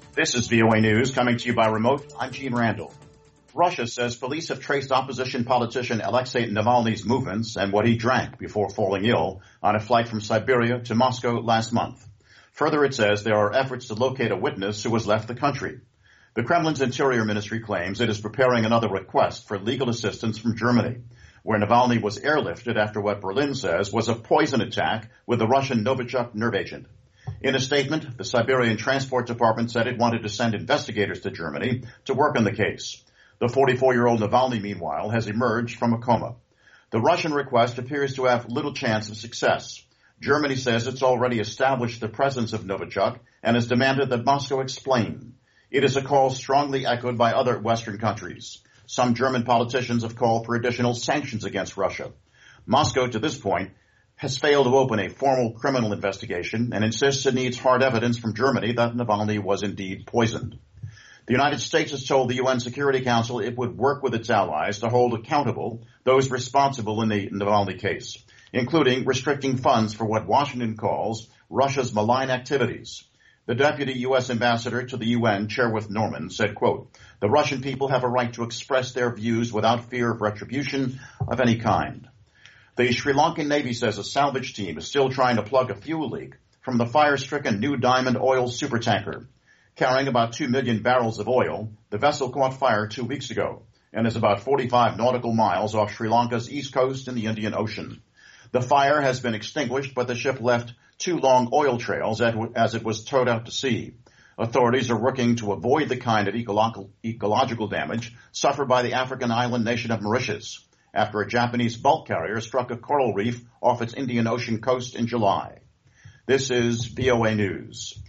This is VOA News coming to you by remote. I'm Gene Randall. Russia says police have traced opposition politician Alexei Navalny's movements and what he drank before falling ill on a flight from Siberia to Moscow last month. Further, it says there are efforts to locate a witness who has left the country. The Kremlin's Interior Ministry claims it is preparing another request for legal assistance from Germany, where Navalny was airlifted after what Berlin says was a poison attack with the Russian Novichok nerve agent. In a statement, the Siberian Transport Department said it wanted to send investigators to Germany to work on the case. The 44-year-old Navalny, meanwhile, has emerged from a coma. The Russian request appears to have little chance of success. Germany says it's already established the presence of Novichok and has demanded that Moscow explain. It is a call strongly echoed by other Western countries. Some German politicians have called for additional sanctions against Russia. Moscow, to this point, has failed to open a formal criminal investigation and insists it needs hard evidence from Germany that Navalny was indeed poisoned. The United States has told the UN Security Council it would work with its allies to hold accountable those responsible in the Navalny case, including restricting funds for what Washington calls Russia's malign activities. The deputy U.S. ambassador to the UN, Cherwith Norman, said, quote, "The Russian people have a right to express their views without fear of retribution of any kind." The Sri Lankan Navy says a salvage team is still trying to plug a fuel leak from the fire-stricken New Diamond oil supertanker. Carrying about 2 million barrels of oil, the vessel caught fire 2 weeks ago and is about 45 nautical miles off Sri Lanka's east coast in the Indian Ocean. The fire has been extinguished, but the ship left 2 long oil trails as it was towed out to sea. Authorities are working to avoid the kind of ecological damage suffered by the African island nation of Mauritius after a Japanese bulk carrier struck a coral reef off its Indian Ocean coast in July. This is VOA News.